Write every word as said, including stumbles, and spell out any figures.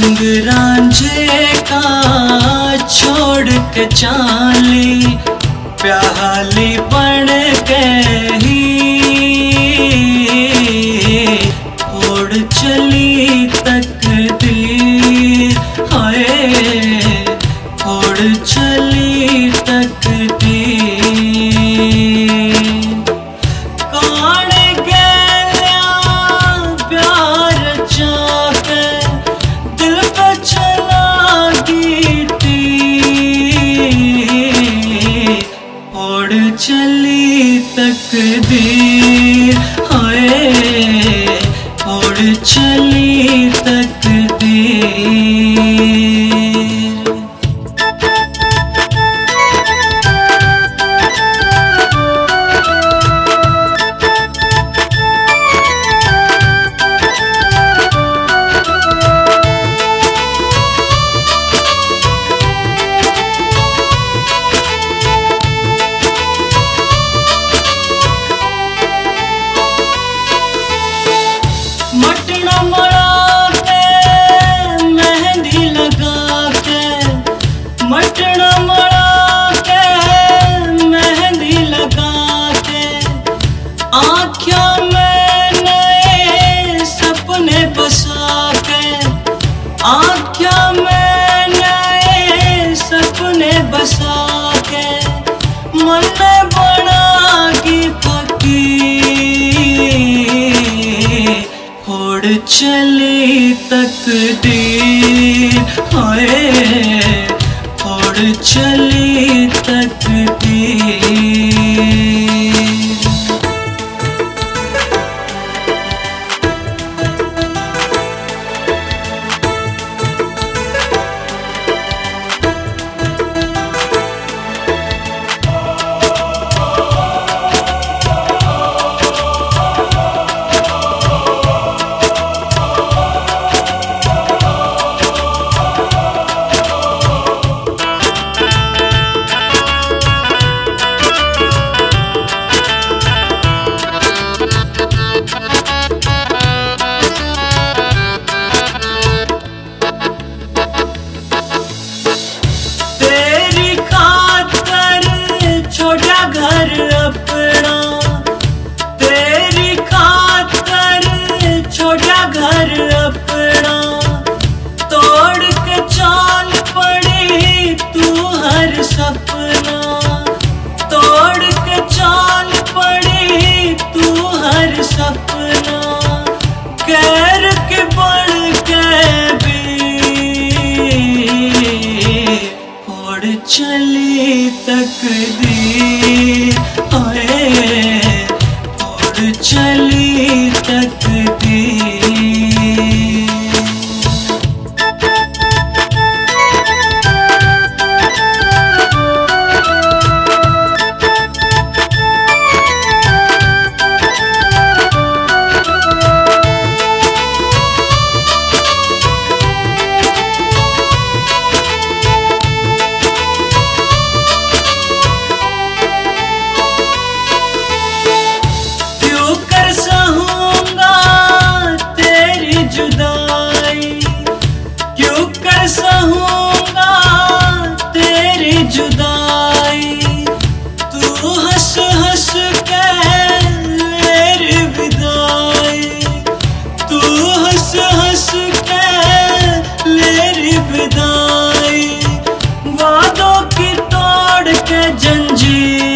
संग रांझे का छोड़ के चाली प्याली बन के ही उड़ चली तकदीर। हाय उड़ चली तकदीर। कौन गया प्यार चाके दिल पे चला गीती उड़ चली तकदीर। हाय उड़ चली तकदीर। मटना मड़ा के मेहंदी लगा के, मटना मड़ा के मेहंदी लगा के, आँखों में नए सपने बसा के, आँखों में नए सपने बसा के, मन बनागी फकीर उड़ चली तकदीर। हाय उड़ चली तकदीर। घर अपना तेरी खातर छोटा घर अपना तोड़ के चाल पड़ी तू हर सपना, तोड़ के चाल पड़ी तू हर सपना, कैर के बढ़ के भी उड़ चली तकदीर। हाय उड़ चली तकदीर। क्यों कर सहूंगा तेरी जुदाई, तू हंस हंस के मेरी विदाई, तू हंस हंस के मेरी विदाई, वादों की तोड़ के जंजीर